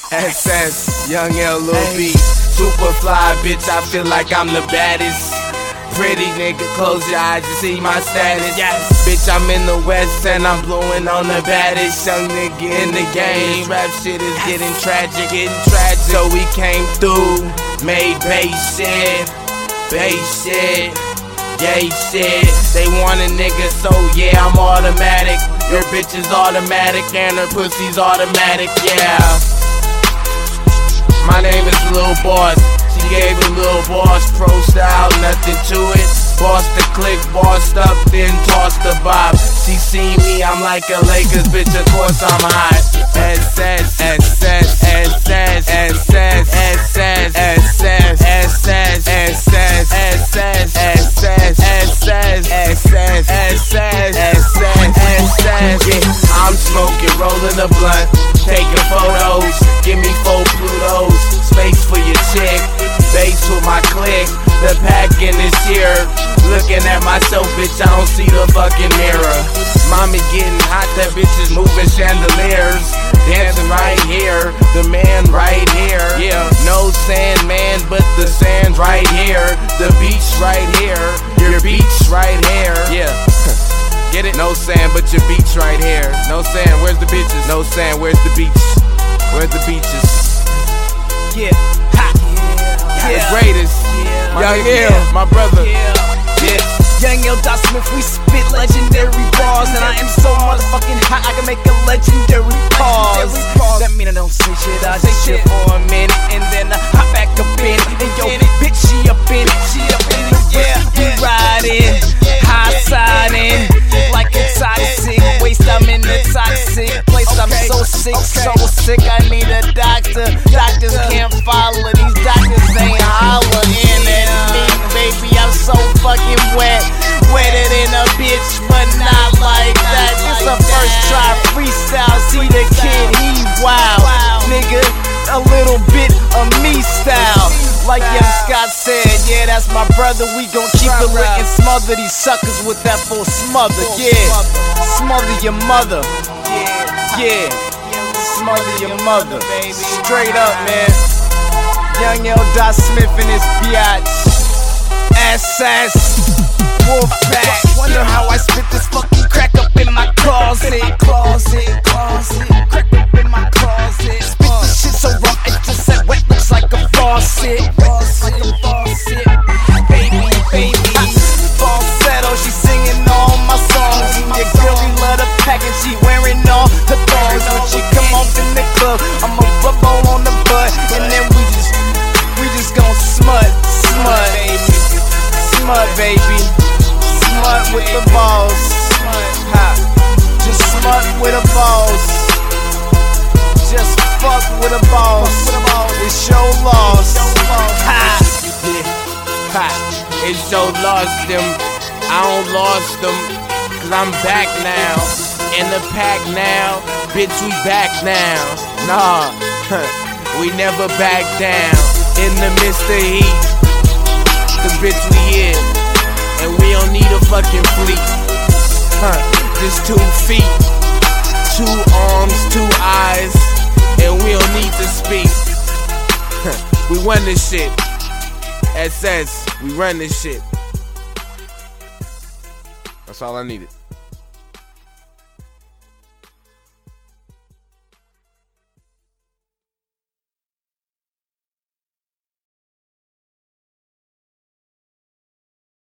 SS, Young L, Lil B, super fly, bitch, I feel like I'm the baddest. Pretty nigga, close your eyes and see my status. Yes, bitch, I'm in the West and I'm blowing on the baddest. Young nigga in the game. Rap shit is getting tragic, So we came through, made bass shit, gay shit. They want a nigga, so yeah, I'm automatic. Your bitch is automatic and her pussy's automatic, yeah. My name is Lil Boss. She gave a Lil Boss pro style, nothing to it. Boss the click, bossed up, then tossed the bob. She see me, I'm like a Lakers bitch, of course I'm hot. SS, SS, SS, SS, SS, SS, SS, SS, SS, SS, SS, SS, SS. I'm smoking, rolling a blunt, taking photos. Give me 4 Plutos, space for your chick, bass with my click. The pack in this year, looking at myself, bitch, I don't see the fucking mirror. Mommy getting hot, that bitch is moving chandeliers. Dancing right here, the man right here. Yeah, no sand man, but the sand's right here. The beach right here, your beach right here. Yeah, get it? No sand, but your beach right here. No sand, where's the bitches? No sand, where's the beach? Where's the beaches? Yeah, ha, yeah. The greatest. Young L, my brother. Yeah. Young L. Smith, we spit legendary bars, and I am so motherfucking hot, I can make a legendary pause. That mean I don't say shit, I say shit for a minute, and then I hop back up in it. And yo, bitch, she up in it, yeah. We riding, high siding, like a toxic waste. I'm in the toxic place. I'm so sick, I need a doctor. Doctors can't follow, these doctors ain't hollering at me, baby. I'm so fucking wet, wetter than a bitch, but not like that. This a first try freestyle. See the kid, he wild, nigga. A little bit of me style. Like Young Scott said, yeah, that's my brother. We gon' keep it lit and smother these suckers with that full smother. Yeah, smother your mother. Yeah, smother your mother. Straight up, man. Young L. Smith and his biatch. SS Wolfpack. Wonder how I spit this fucking crack up in my closet. Crack up in my closet. Spit this shit so raw it just said wet, looks like a faucet. Baby. Falsetto, she singing all my songs. And your girl, we love the pack and she wearing all the thongs. When she come off in the club, I'ma rub on the butt, and then we just gon' smut, baby. Smut with the balls. Ha. Just smut with the balls. Just fuck with the balls. It's your loss. Ha. Ha. It's your loss, them. I don't lost them, cause I'm back now. In the pack now. Bitch, we back now. Nah, we never back down. In the midst of heat, cause bitch, we here. And we don't need a fucking fleet. Just 2 feet, 2 arms, 2 eyes, and we don't need to speak. We run this shit. SS, we run this shit. That's all I needed.